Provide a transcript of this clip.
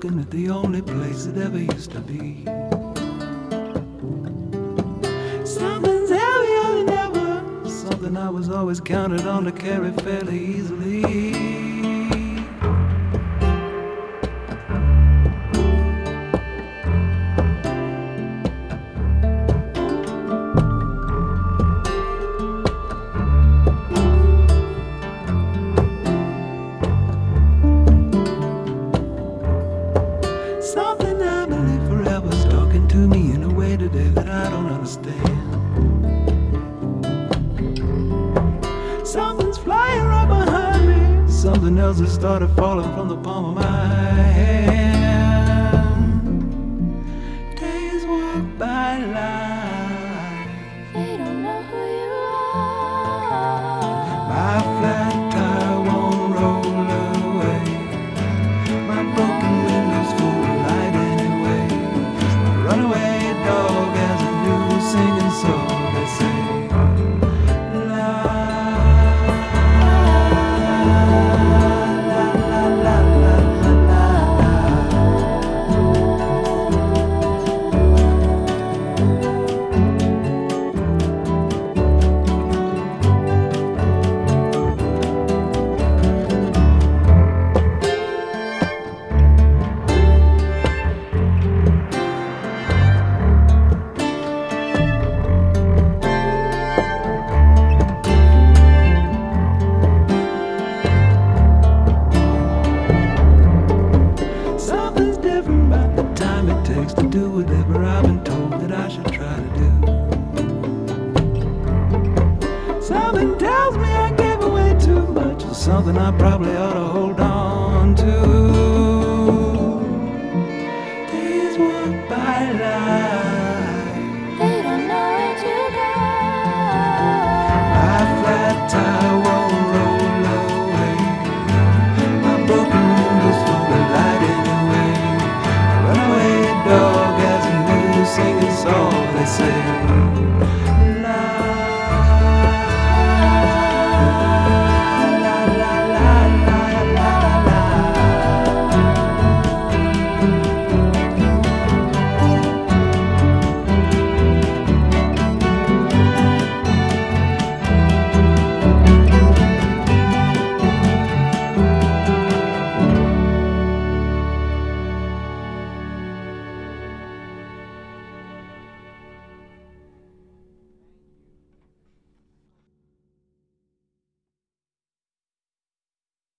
looking at the only place it ever used to be. Something's heavier than ever, something I was always counted on to carry fairly easily. Something I believe forever's talking to me in a way today that I don't understand. Something's flying right behind me. Something else has started falling from the palm of my hand. Days walk by like They don't know who you are. my flat tire won't roll away. My broken windows full of light anyway. My runaway dog has a new singing song. They say, la la la la la la la. Something's different about the time it takes to do whatever I've been told that I should try to do. Something tells me I gave away too much, or something I probably ought to hold on